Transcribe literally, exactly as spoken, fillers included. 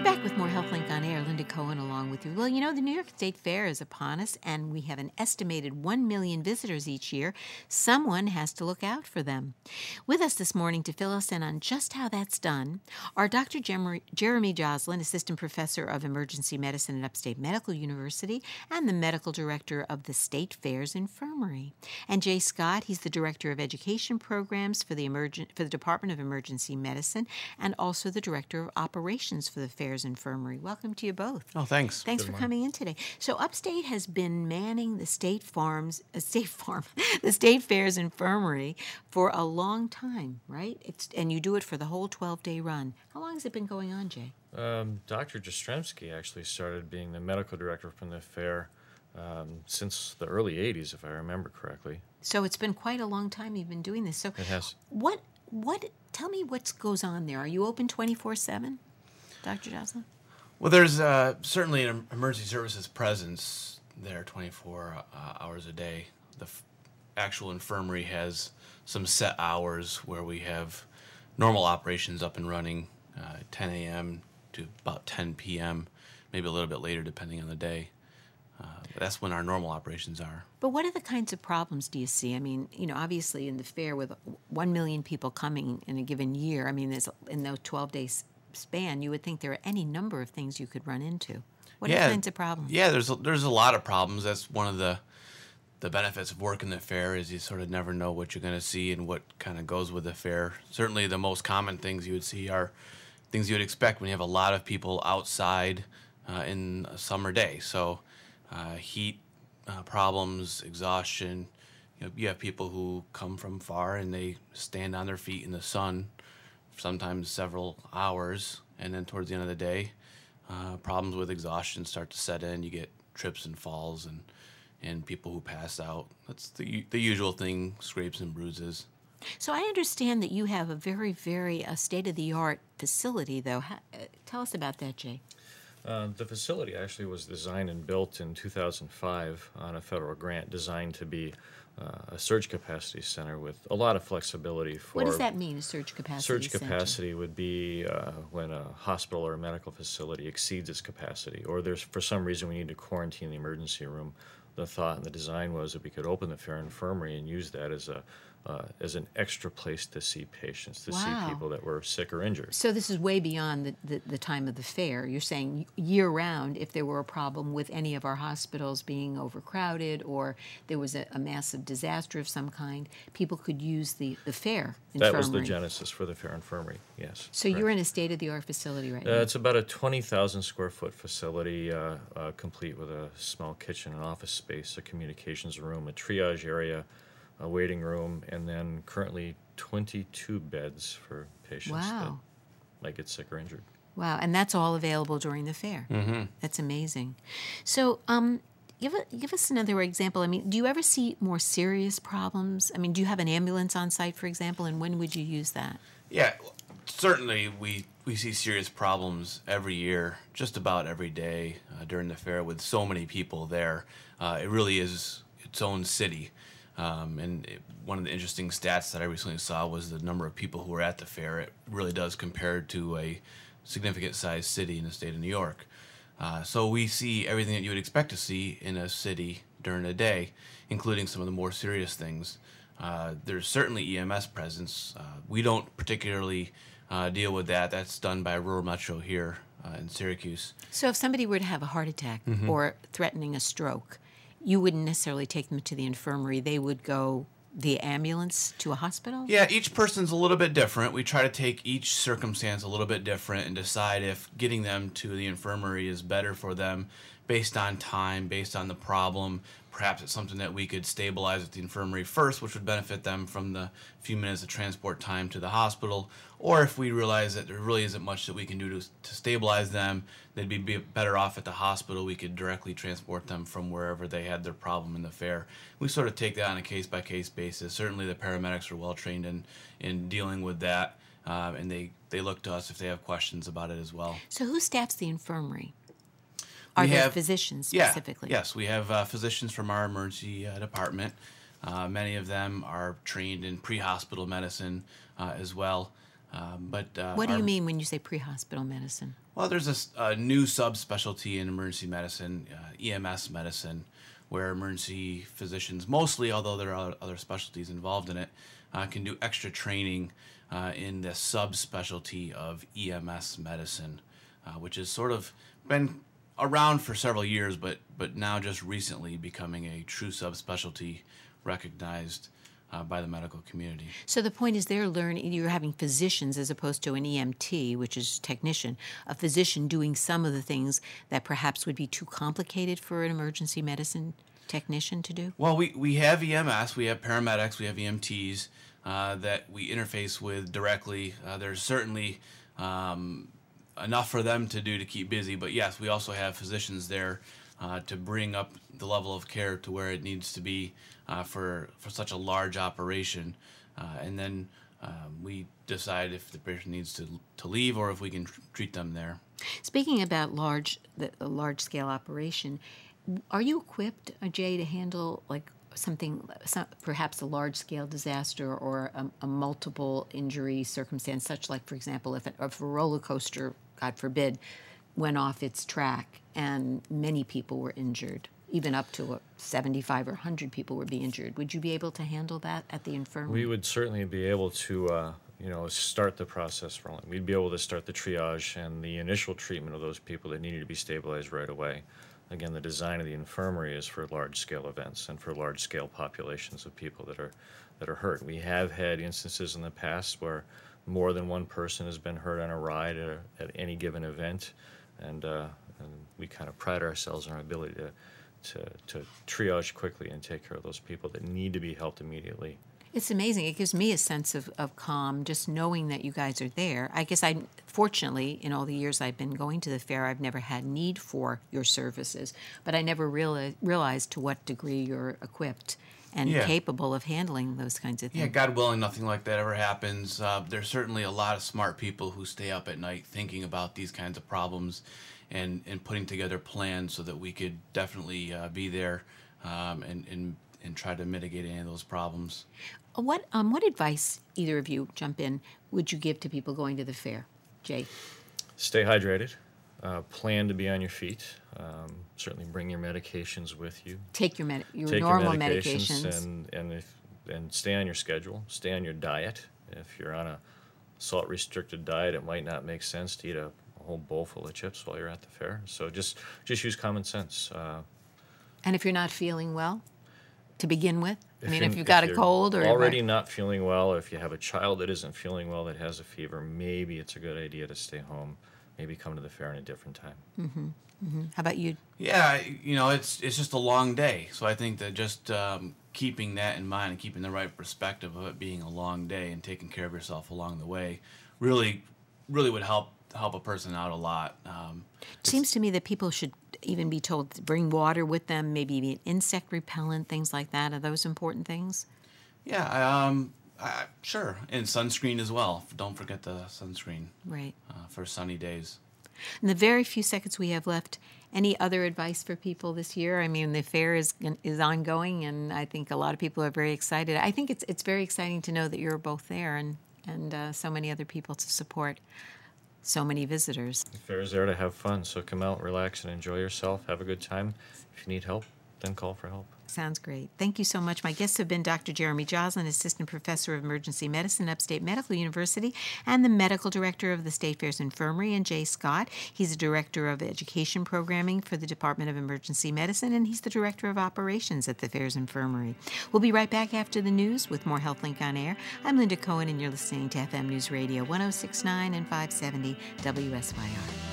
We're back with more HealthLink on Air. Linda Cohen along with you. Well, you know, the New York State Fair is upon us, and we have an estimated one million visitors each year. Someone has to look out for them. With us this morning to fill us in on just how that's done are Doctor Jeremy, Jeremy Joslin, Assistant Professor of Emergency Medicine at Upstate Medical University and the Medical Director of the State Fair's Infirmary. And Jay Scott, he's the Director of Education Programs for the, Emergen- for the Department of Emergency Medicine and also the Director of Operations for the Fair's Infirmary. Welcome to you both. Oh, thanks. Thanks Good for morning. coming in today. So Upstate has been manning the State Farms, uh, State Farm, the State Fair's Infirmary for a long time, right? It's and you do it for the whole twelve-day run. How long has it been going on, Jay? Um, Doctor Jastrzemski actually started being the medical director from the fair um, since the early eighties, if I remember correctly. So it's been quite a long time you've been doing this. So It has. What? What? Tell me what goes on there. Are you open twenty-four seven, Doctor Joslin? Well, there's uh, certainly an emergency services presence there twenty-four uh, hours a day. The f- actual infirmary has some set hours where we have normal operations up and running, uh, ten a.m. to about ten p.m., maybe a little bit later depending on the day. Uh, that's when our normal operations are. But what are the kinds of problems do you see? I mean, you know, obviously in the fair with one million people coming in a given year, I mean, there's in those twelve days span, you would think there are any number of things you could run into. What yeah, are the kinds of problems? Yeah, there's a, there's a lot of problems. That's one of the the benefits of working the fair is you sort of never know what you're going to see and what kind of goes with the fair. Certainly the most common things you would see are things you would expect when you have a lot of people outside uh, in a summer day. So uh, heat uh, problems, exhaustion. You know, you have people who come from far and they stand on their feet in the sun sometimes several hours, and then towards the end of the day, uh, problems with exhaustion start to set in. You get trips and falls and, and people who pass out. That's the the usual thing, scrapes and bruises. So I understand that you have a very, very uh, state-of-the-art facility, though. How, uh, tell us about that, Jay. Uh, the facility actually was designed and built in two thousand five on a federal grant designed to be uh, a surge capacity center with a lot of flexibility for... What does that mean, a surge capacity Surge center? capacity would be uh, when a hospital or a medical facility exceeds its capacity, or there's for some reason we need to quarantine the emergency room. The thought and the design was that we could open the fair infirmary and use that as a uh, as an extra place to see patients, to Wow. see people that were sick or injured. So this is way beyond the, the, the time of the fair. You're saying year-round, if there were a problem with any of our hospitals being overcrowded or there was a, a massive disaster of some kind, people could use the, the fair infirmary. That was the genesis for the fair infirmary, yes. So you're in a state-of-the-art facility right Uh, now? it's about a twenty thousand square foot facility, uh, uh, complete with a small kitchen and office space, a communications room, a triage area, a waiting room, and then currently twenty-two beds for patients Wow. that might get sick or injured. Wow, and that's all available during the fair. Mm-hmm. That's amazing. So, um, give a, give us another example. I mean, do you ever see more serious problems? I mean, do you have an ambulance on site, for example, and when would you use that? Yeah, certainly we, we see serious problems every year, just about every day uh, during the fair with so many people there. Uh, it really is its own city. Um, and it, one of the interesting stats that I recently saw was the number of people who were at the fair. It really does compare to a significant sized city in the state of New York. Uh, so we see everything that you would expect to see in a city during the day, including some of the more serious things. Uh, there's certainly E M S presence. Uh, we don't particularly uh, deal with that. That's done by Rural Metro here uh, in Syracuse. So if somebody were to have a heart attack Mm-hmm. or threatening a stroke, you wouldn't necessarily take them to the infirmary. They would go via ambulance to a hospital? Yeah, each person's a little bit different. We try to take each circumstance a little bit different and decide if getting them to the infirmary is better for them based on time, based on the problem. Perhaps it's something that we could stabilize at the infirmary first, which would benefit them from the few minutes of transport time to the hospital. Or if we realize that there really isn't much that we can do to, to stabilize them, they'd be be better off at the hospital. We could directly transport them from wherever they had their problem in the fair. We sort of take that on a case-by-case basis. Certainly the paramedics are well-trained in, in dealing with that, um, and they, they look to us if they have questions about it as well. So who staffs the infirmary? Are We there have- physicians Yeah, specifically? yes, we have uh, physicians from our emergency uh, department. Uh, many of them are trained in pre-hospital medicine uh, as well. Um, but uh, What do you our- mean when you say pre-hospital medicine? Well, there's a, s- a new subspecialty in emergency medicine, uh, E M S medicine, where emergency physicians mostly, although there are other specialties involved in it, uh, can do extra training uh, in the subspecialty of E M S medicine, uh, which has sort of been around for several years, but but now just recently becoming a true subspecialty recognized uh, by the medical community. So the point is they're learning, you're having physicians as opposed to an E M T, which is technician, a physician doing some of the things that perhaps would be too complicated for an emergency medicine technician to do? Well, we, we have E M S, we have paramedics, we have E M Ts uh, that we interface with directly. Uh, there's certainly um, enough for them to do to keep busy, but yes, we also have physicians there uh, to bring up the level of care to where it needs to be uh, for, for such a large operation. Uh, and then um, we decide if the patient needs to, to leave or if we can tr- treat them there. Speaking about large, the, the large-scale operation, are you equipped, uh, Jay, to handle like something, some, perhaps a large-scale disaster or a, a multiple injury circumstance, such like, for example, if a, if a roller coaster, God forbid, went off its track and many people were injured, even up to a seventy-five or one hundred people would be injured. Would you be able to handle that at the infirmary? We would certainly be able to, uh, you know, start the process rolling. We'd be able to start the triage and the initial treatment of those people that needed to be stabilized right away. Again, the design of the infirmary is for large-scale events and for large-scale populations of people that are that are hurt. We have had instances in the past where more than one person has been hurt on a ride at, a, at any given event, and, uh, and we kind of pride ourselves on our ability to, to to triage quickly and take care of those people that need to be helped immediately. It's amazing. It gives me a sense of, of calm just knowing that you guys are there. I guess I, fortunately, in all the years I've been going to the fair, I've never had need for your services, but I never realized, realized to what degree you're equipped and Yeah. capable of handling those kinds of things. Yeah, God willing, nothing like that ever happens. Uh, there's certainly a lot of smart people who stay up at night thinking about these kinds of problems and, and putting together plans so that we could definitely uh, be there um, and, and, and try to mitigate any of those problems. What um, what advice, either of you, jump in, would you give to people going to the fair? Jay? Stay hydrated. Uh, plan to be on your feet. Um, certainly bring your medications with you. Take your med- your Take normal your medications, medications. and and if and stay on your schedule. Stay on your diet. If you're on a salt restricted diet, it might not make sense to eat a, a whole bowl full of chips while you're at the fair. So just just use common sense. Uh, And if you're not feeling well, to begin with? I mean, you- if you've got a you're cold or... already not feeling well, or if you have a child that isn't feeling well that has a fever, maybe it's a good idea to stay home. Maybe come to the fair in a different time. How about you? Yeah, you know, it's it's just a long day. So I think that just um, keeping that in mind and keeping the right perspective of it being a long day and taking care of yourself along the way really, really would help help a person out a lot. Um, It seems to me that people should even be told to bring water with them, maybe an insect repellent, things like that. Are those important things? yeah, um, I, sure. And sunscreen as well. Don't forget the sunscreen Right. uh, for sunny days. In the very few seconds we have left, any other advice for people this year? I mean, the fair is is ongoing, and I think a lot of people are very excited. I think it's it's very exciting to know that you're both there and, and uh, so many other people to support so many visitors. The fair is there to have fun, so come out, relax, and enjoy yourself. Have a good time. If you need help, then call for help. Sounds great. Thank you so much. My guests have been Doctor Jeremy Joslin, Assistant Professor of Emergency Medicine, Upstate Medical University, and the Medical Director of the State Fair's Infirmary, and Jay Scott. He's the Director of Education Programming for the Department of Emergency Medicine, and he's the Director of Operations at the Fair's Infirmary. We'll be right back after the news with more HealthLink on Air. I'm Linda Cohen, and you're listening to F M News Radio one oh six point nine and five seventy W S Y R.